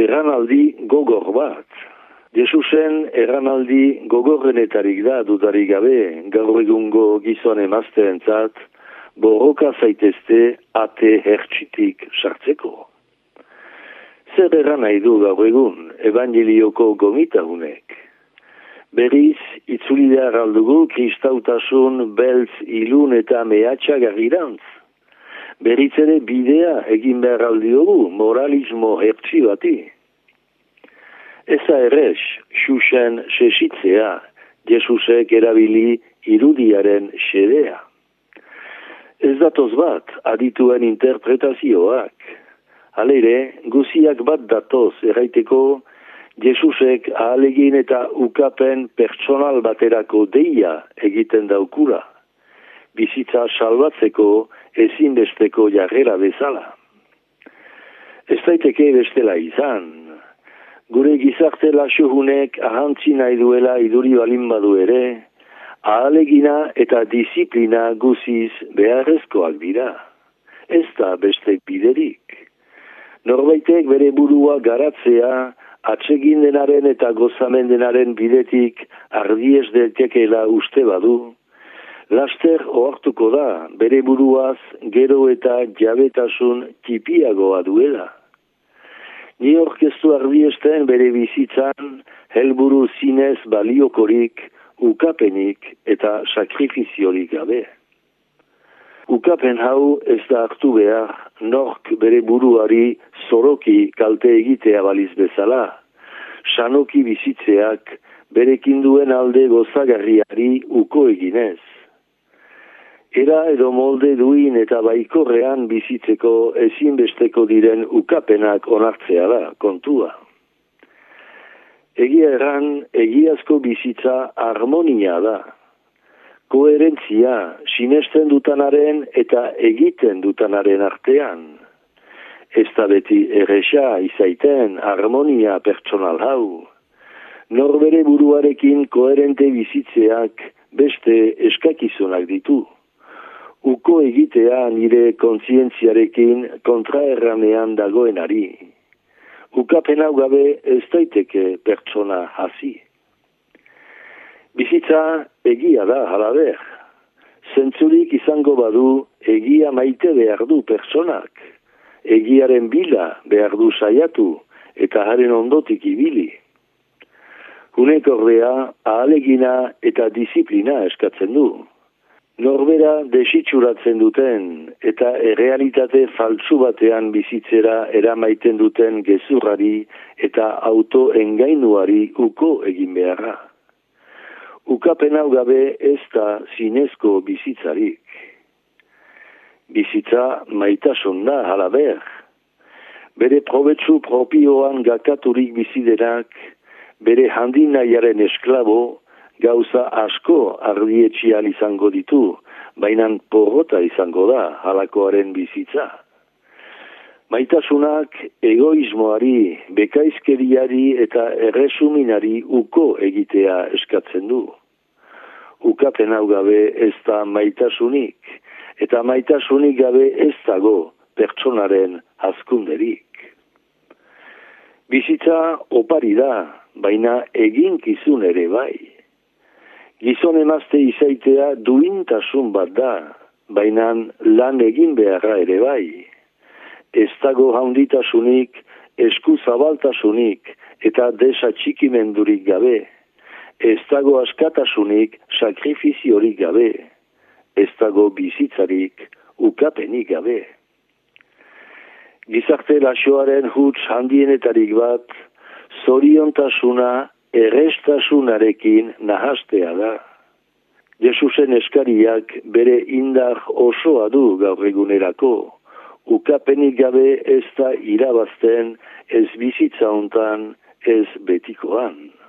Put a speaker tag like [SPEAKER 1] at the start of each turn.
[SPEAKER 1] erranaldi gogor bat. Jesusen erranaldi gogorrenetarik da dudarik gabe gaur egungo gizon emazteentzat borroka zaitezte ate hertsitik sartzeko. Zer erran nahi du gaur egun evangelioko gomitahunek? Berriz itzuli behar aldugu kristautasun beltz ilun eta mehatxa garrirantz. Berriz ere bidea egin behar aldiogu moralismo hertsi bati. Eza errez, xuxen sesitzea, Jesusek erabili irudiaren xedea. Ez datoz bat, adituen interpretazioak. Halere, guziak bat datoz erraiteko, Jesusek ahalegin eta ukapen pertsonal baterako deia egiten daukura. Bizitza salbatzeko ezinbesteko jarrera bezala. Ez daiteke bestela izan. Gure gizarte laxohunek ahantzi nahi duela iduri balin badu ere, ahalegina eta disiplina guziz beharrezkoak dira. Ez da beste biderik. Norbaitek bere burua garatzea, atsegin denaren eta gozamendenaren bidetik ardiez deltekela uste badu, laster ohartuko da bere buruaz gero eta jabetasun tipiagoa duela. Ni orkestu ardiesten bere bizitzan helburu zinez baliokorik, ukapenik eta sakrifiziorik gabe. Ukapen hau ez da hartu behar, nork bere buruari zoroki kalte egitea baliz bezala, sanoki bizitzeak berekin duen alde gozagarriari uko eginez. Era edo molde duin eta baikorrean bizitzeko ezinbesteko diren ukapenak onartzea da, kontua. Egia erran, egiazko bizitza harmonia da. Koherentzia, sinesten dutanaren eta egiten dutanaren artean. Ez da beti erresa izaiten harmonia pertsonal hau. Norbere buruarekin koherente bizitzeak beste eskakizunak ditu. Uko egitea nire kontzientziarekin kontraerranean dagoenari. Ukapen hau gabe ez daiteke pertsona hasi. Bizitza egia da halaber. Zentzurik izango badu egia maite behar du pertsonak. Egiaren bila behar du saiatu eta haren ondotik ibili. Hunek ordea ahalegina eta disiplina eskatzen du. Norbera desitxuratzen duten eta errealitate faltsu batean bizitzera eramaiten duten gezurrari eta autoengainuari uko egin beharra. Ukapen hau gabe ez da zinezko bizitzarik. Bizitza maitasun da halaber. Bere probetsu propioan gakaturik bizidenak, bere handinaiaren esklabo, gauza asko ardietxian izango ditu, bainan porrota izango da halakoaren bizitza. Maitasunak egoismoari, bekaizkeriari eta erresuminari uko egitea eskatzen du. Ukapen hau gabe ez da maitasunik, eta maitasunik gabe ez dago pertsonaren hazkunderik. Bizitza opari da, baina eginkizun ere bai. Gizon emazte izaitea duintasun bat da, baina lan egin beharra ere bai. Ez dago handitasunik, esku zabaltasunik eta desatxikimendurik gabe. Ez dago askatasunik, sakrifiziorik gabe. Ez dago bizitzarik, ukapenik gabe. Gizarte laxoaren huts handienetarik bat, zoriontasuna errestasunarekin nahastea da. Jesusen eskariak bere indar osoa du gaur egunerako. Ukapenik gabe ez da irabazten, ez bizitza hontan, ez betikoan.